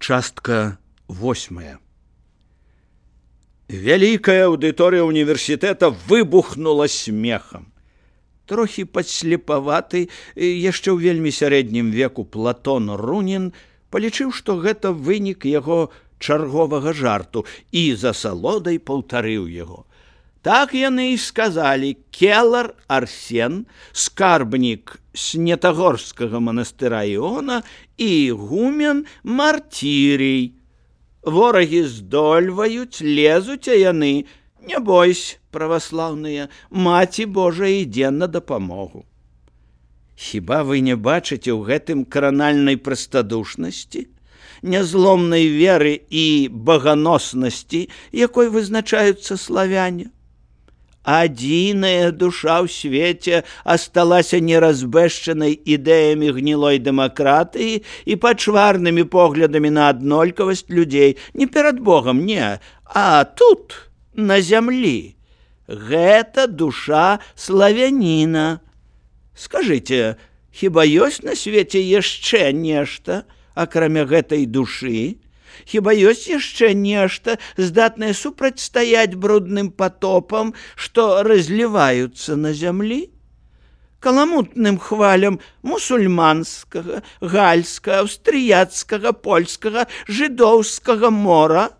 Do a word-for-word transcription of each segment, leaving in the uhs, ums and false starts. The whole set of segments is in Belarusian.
Частка восьмая. Вялікая аўдыторыя універсітэта выбухнула смехам. Трохі падслепаваты, яшчэ ў вельмі сярэднім веку Платон Рунін палічыў, што гэта вынік яго чарговага жарту, і за асалодай паўтарыў яго. Так яны і сказалі: келар Арсен, скарбнік Снетагорскага манастыра Іона і ігумен Мартірій. Ворагі здольваюць, лезуць, а яны: не бойся, праваслаўныя, Маці Божая ідзе на дапамогу. Хіба вы не бачыце ў гэтым кранальнай прастадушнасці, нязломнай веры і баганоснасці, якой вызначаюцца славяне? Адзіная душа ў свеце асталася неразбэшчанай ідэямі гнілой дэмакратыі і пачварнымі поглядамі на аднолькавасць людзей. Не перад Богам, не, а тут, на зямлі. Гэта душа славяніна. Скажыце, хіба ёсць на свеце яшчэ нешта, акрамя гэтай душы? Хіба ёсць яшчэ нешта, здатнае супрацьстаяць брудным патопам, што разліваюцца на зямлі? Каламутным хвалям мусульманскага, гальскага, аўстрыяцкага, польскага, жыдоўскага мора?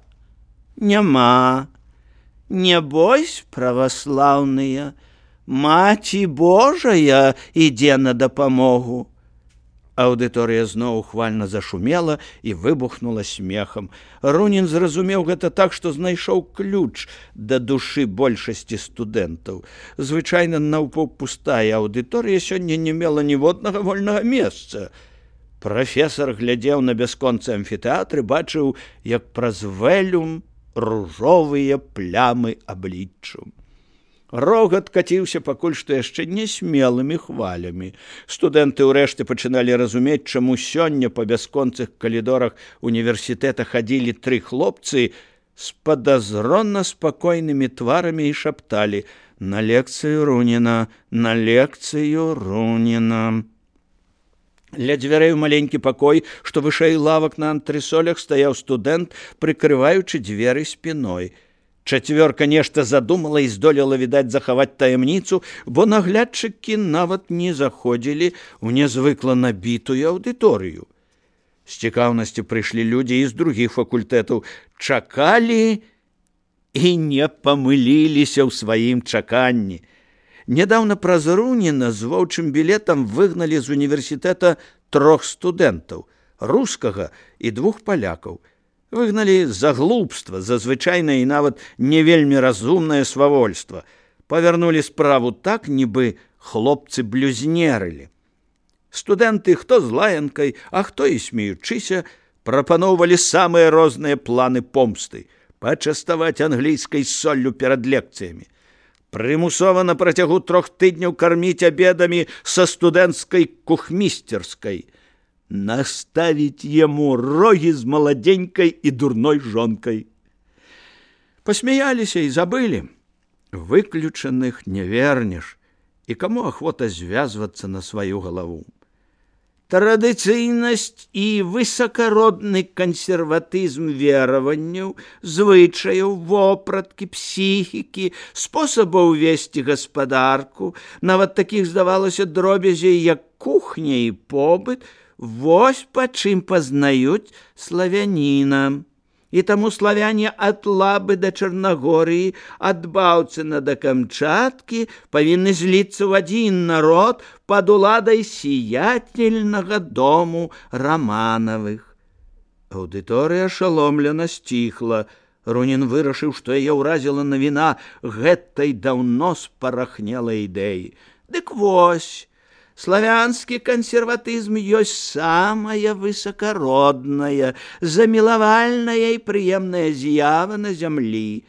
Няма. Не бойся, праваслаўныя, Маці Божая ідзе на дапамогу. Аўдыторыя зноў ухвальна зашумела і выбухнула смехам. Рунін зразумеў гэта так, што знайшоў ключ да душы большасці студэнтаў. Звычайна наўпаўпустая аўдыторыя сёння не мела ніводнага вольнага месца. Прафесар глядзеў на бясконцы амфітэатры, бачыў, як праз вэлюм ружовыя плямы абліччу. Рогат каціўся пакуль што яшчэ несмелымі хвалямі. Студэнты ўрэшце пачыналі разумець, чаму сёння па бясконцых калідорах універсітэта хадзілі тры хлопцы з падазронна спакойнымі тварамі і шапталі: на лекцыю Руніна, на лекцыю Руніна. Ля дзвярэй у маленькі пакой, што вышэй лавак на антрэсолях, стаяў студэнт, прыкрываючы дзверы спіной. Чацвёрка нешта задумала і здолела, відаць, захаваць таямніцу, бо наглядчыкі нават не заходзілі ў нязвыкла набітую аўдыторыю. З цікаўнасцю прыйшлі людзі і з другіх факультэтаў, чакалі і не памыліліся ў сваім чаканні. Нядаўна праз Руніна з воўчым білетам выгналі з універсітэта трох студэнтаў, рускага і двух палякаў. Выгналі за глупства, за звычайнае і нават не вельмі разумнае свавольства. Павярнулі справу так, нібы хлопцы блюзнерылі. Студэнты, хто з лаянкай, а хто і смеючыся, прапаноўвалі самыя розныя планы помсты: пачаставаць англійскай соллю перад лекцыямі, прымусова на працягу трох тыдняў карміць абедамі са студэнцкай кухмісцерскай, наставіць яму рогі з маладзенькай і дурной жонкай. Пасмяяліся і забылі. Выключаных не вернеш, і каму ахвота звязвацца на сваю галаву. Традыцыйнасць і высакародны кансерватызм вераванняў, звычаяў, вопраткі, псіхікі, спосабаў весці гаспадарку, нават такіх, здавалася, дробязей, як кухня і побыт, вось па чым пазнаюць славяніна. І таму славяне ад Лабы да Чарнагорыі, ад Баўцына да Камчаткі павінны зліцца ў адзін народ пад уладай сіятельнага дому Раманавых. Аўдыторыя ашаломлена сціхла. Рунін вырашыў, што яе ўразіла навіна гэтай даўно спарахнелай ідэі. Дык вось, славянскі кансерватызм ёсць самая высакародная, замілавальная і прыемная з'ява на зямлі.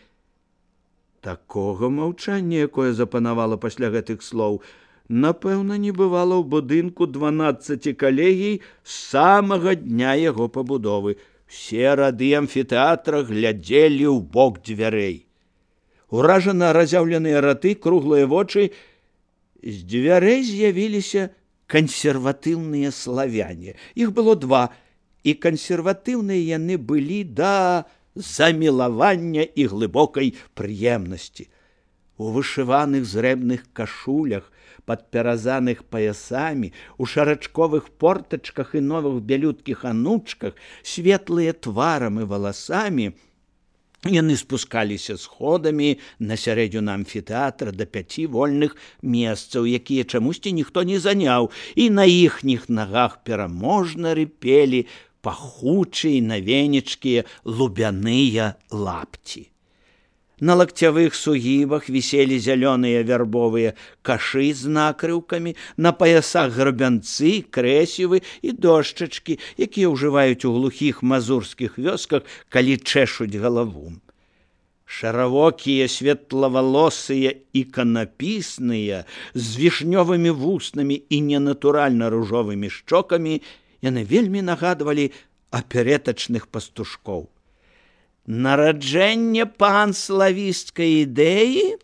Такога маўчання, якое запанавала пасля гэтых слоў, напэўна, не бывала ў будынку дванаццаці калегій з самага дня яго пабудовы. Усе рады амфітэатра глядзелі ў бок дзвярэй. Уражана разяўленыя раты, круглыя вочы. З дзвярэй з'явіліся кансерватыўныя славяне. Іх было два: і кансерватыўныя яны былі да замілавання і глыбокай прыемнасці. У вышываных зрэбных кашулях, падпяразаных паясамі, у шарачковых портачках і новых бялюткіх анучках, светлыя тварам і валасамі, яны спускаліся сходамі на сярэдзіну амфітэатра да пяці вольных месцаў, якія чамусьці ніхто не заняў, і на іхніх нагах пераможна рыпелі пахучыя навенечкія лубяныя лапці. На лакцявых сугібах віселі зялёныя вярбовыя кашы з накрыўкамі, на паясах грабянцы, крэсівы і дошчачкі, якія ўжываюць у глухіх мазурскіх вёсках, калі чэшуць галаву. Шаравокія, светлавалосыя і канапісныя, з вішнёвымі вуснамі і ненатуральна ружовымі шчокамі, яны вельмі нагадвалі аперэтачных пастушкоў. Нараджэнне панславісцкай ідэі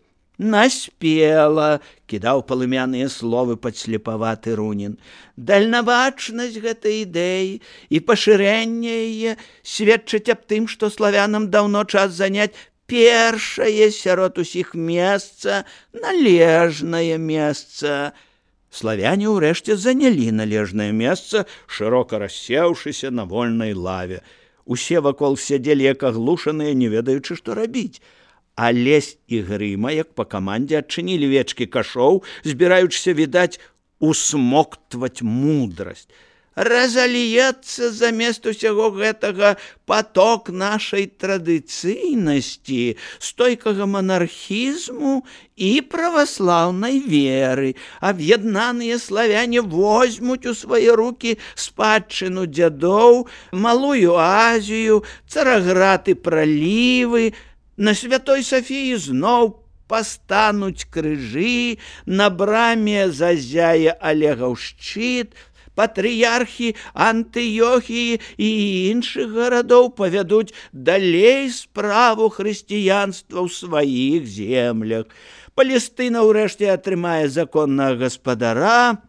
наспела, кідаў палымяныя словы падслепаваты Рунін. Дальнабачнасць гэтай ідэі і пашырэнне яе сведчаць аб тым, што славянам даўно час заняць першае сярод усіх месца, належнае месца. Славяне ўрэшце занялі належнае месца, шырока рассеўшыся на вольнай лаве. Усе вакол сядзелі як аглушаныя, не ведаючы, што рабіць. А Лесь і Грыма, як па камандзе, адчынілі вечкі кашоў, збіраючыся, відаць, усмоктваць мудрасць. Разальецца замест усяго гэтага паток нашай традыцыйнасці, стойкага манархізму і праваслаўнай веры. Аб'яднаныя славяне возьмуць у свае рукі спадчыну дзядоў, Малую Азію, Цараград і пралівы. На Святой Сафіі зноў пастануць крыжы, на браме зазяе Алегаў шчыт, патрыярхі Антыёхіі і іншых гарадоў павядуць далей справу хрысціянства ў сваіх землях. Палестына ўрэшце атрымае законнага гаспадара.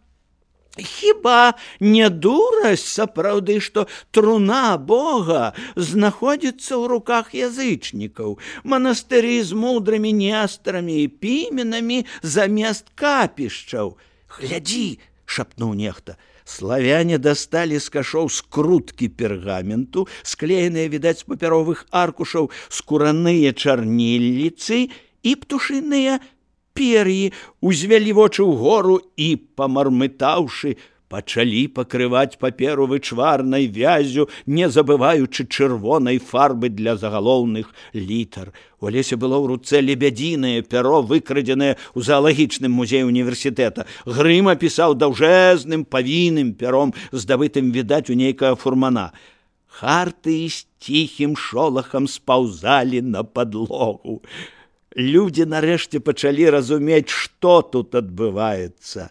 Хіба не дурасць сапраўды, што труна Бога знаходзіцца ў руках язычнікаў, манастыры з мудрымі нестарамі і піменамі замест капішчаў? Глядзі, шапнуў нехта. Славяне дасталі з кашоў скруткі пергаменту, склееныя, відаць, з папяровых аркушаў, скураныя чарніліцы і птушыныя пер'і, узвялі вочы ўгору і, памармытаўшы, пачалі пакрываць паперу вычварнай вяззю, не забываючы чырвонай фарбы для загалоўных літар. У Лесе было ў руцэ лебядзінае пяро, выкрадзенае ў заалагічным музеі універсітэта. Грыма пісаў даўжэзным павінным пяром, здабытым, відаць, у нейкага фурмана. Харты з ціхім шолахам спаўзалі на падлогу. Людзі нарэшце пачалі разумець, што тут адбываецца.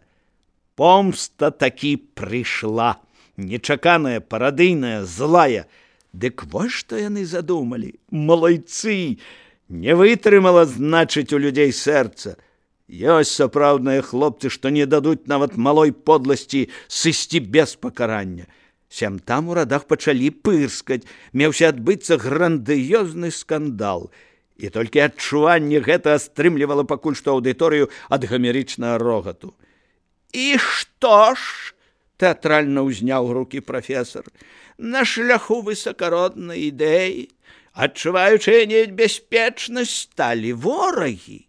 Помста такі прыйшла, нечаканая, парадыйная, злая. Дык вось што яны задумалі. Малайцы! Не вытрымала, значыць, у людзей сэрца. Ёсць сапраўдныя хлопцы, што не дадуць нават малой подласці сысці без пакарання. Сям-там у радах пачалі пырскаць, меўся адбыцца грандыёзны скандал. І толькі адчуванне гэта стрымлівала пакуль што аўдыторыю ад гамерычнага рогату. «І што ж?» – тэатральна ўзняў рукі прафесар. «На шляху высакароднай ідэі, адчуваючыя небяспечнасць, сталі ворагі.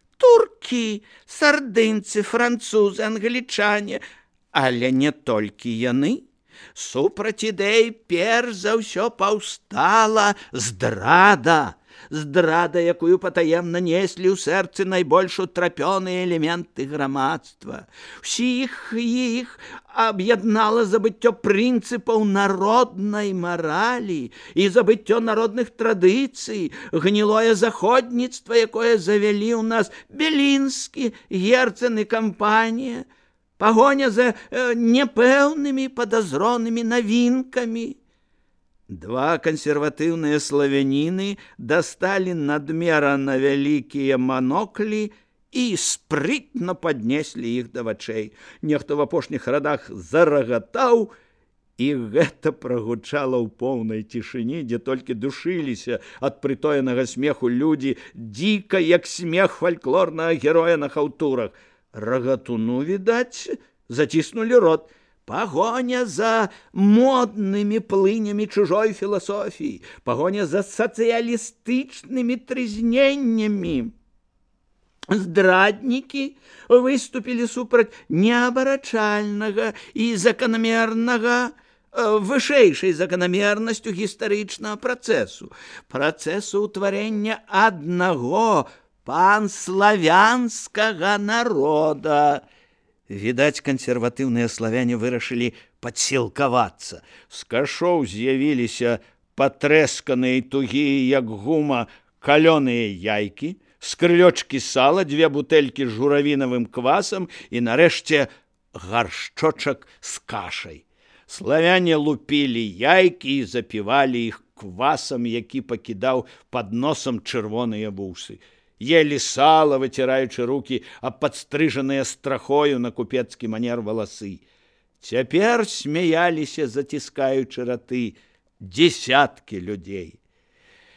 Туркі, сардынцы, французы, англічане, але не толькі яны. Супраць ідэі перш за ўсё паўстала здрада. Здрада, якую патаемна неслі ў сэрцы найбольш утрапёныя элементы грамадства. Усіх іх аб'яднала забыццё прынцыпаў народнай маралі і забыццё народных традыцый, гнілое заходніцтва, якое завялі ў нас Белінскі, Герцен і кампанія, пагоня за э, непэўнымі падазронымі навінкамі. Два кансерватыўныя славяніны дасталі надмерана вялікія маноклі і спрытна паднеслі іх да вачэй. Нехта ў апошніх радах зарагатаў, І гэта прагучала ў поўнай цішыні, дзе толькі душыліся ад прытоенага смеху людзі, дзіка, як смех фальклорнага героя на хаўтурах. Рагатуну, відаць, заціснулі рот. Пагоня за моднымі плынямі чужой філасофіі, пагоня за сацыялістычнымі трызненнямі. Здраднікі выступілі супраць неабарачальнага і заканамернага, вышэйшай заканамернасцю гістарычнага працэсу, працэсу ўтварэння аднаго панславянскага народа. Відаць, кансерватыўныя славяне вырашылі падсілкавацца. З кашоў з'явіліся патрэсканыя і тугія, як гума, калёныя яйкі, з крылёчкі сала, дзве бутэлькі з журавінавым квасам і, нарэшце, гаршчочак з кашай. Славяне лупілі яйкі і запівалі іх квасам, які пакідаў пад носам чырвоныя вусы. Елі сала, выціраючы рукі аб падстрыжаныя страхою на купецкі манер валасы. Цяпер смяяліся, заціскаючы раты, дзесяткі людзей.